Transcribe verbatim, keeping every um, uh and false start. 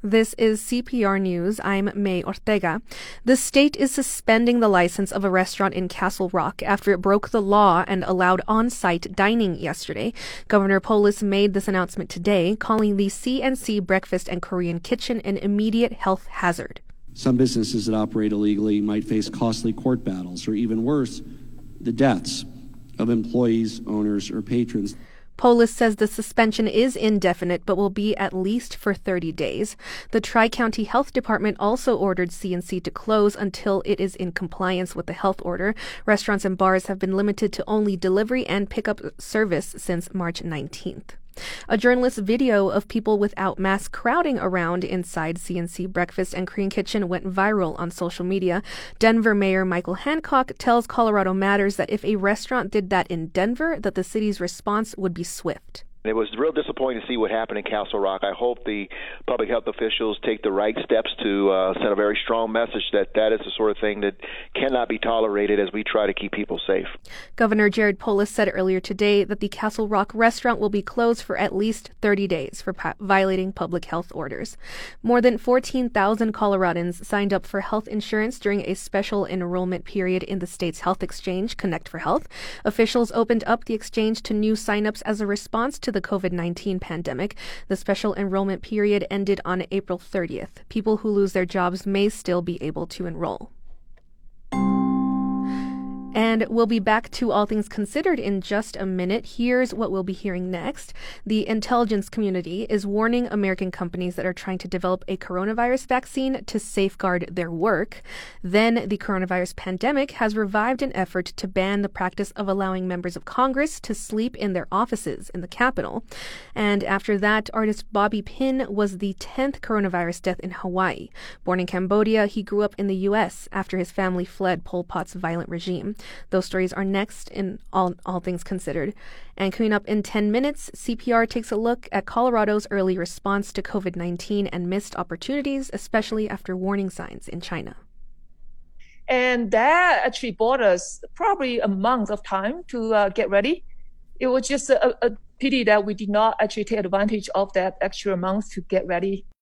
This is C P R News. I'm May Ortega. The state is suspending the license of a restaurant in Castle Rock after it broke the law and allowed on-site dining yesterday. Governor Polis made this announcement today, calling the C and C Breakfast and Korean Kitchen an immediate health hazard. Some businesses that operate illegally might face costly court battles, or even worse, the deaths of employees, owners, or patrons. Polis says the suspension is indefinite but will be at least for thirty days. The Tri-County Health Department also ordered C and C to close until it is in compliance with the health order. Restaurants and bars have been limited to only delivery and pickup service since March nineteenth. A journalist's video of people without masks crowding around inside C and C Breakfast and Korean Kitchen went viral on social media. Denver Mayor Michael Hancock tells Colorado Matters that if a restaurant did that in Denver, that the city's response would be swift. It was real disappointing to see what happened in Castle Rock. I hope the public health officials take the right steps to uh, send a very strong message that that is the sort of thing that cannot be tolerated as we try to keep people safe. Governor Jared Polis said earlier today that the Castle Rock restaurant will be closed for at least thirty days for pa- violating public health orders. More than fourteen thousand Coloradans signed up for health insurance during a special enrollment period in the state's health exchange, Connect for Health. Officials opened up the exchange to new signups as a response to the COVID nineteen pandemic. The special enrollment period ended on April thirtieth. People who lose their jobs may still be able to enroll. And we'll be back to All Things Considered in just a minute. Here's what we'll be hearing next. The intelligence community is warning American companies that are trying to develop a coronavirus vaccine to safeguard their work. Then the coronavirus pandemic has revived an effort to ban the practice of allowing members of Congress to sleep in their offices in the Capitol. And after that, artist Bobby Pin was the tenth coronavirus death in Hawaii. Born in Cambodia, he grew up in the U S after his family fled Pol Pot's violent regime. Those stories are next in All, All Things Considered. And coming up in ten minutes, C P R takes a look at Colorado's early response to COVID nineteen and missed opportunities, especially after warning signs in China. And that actually bought us probably a month of time to uh, get ready. It was just a, a pity that we did not actually take advantage of that extra month to get ready.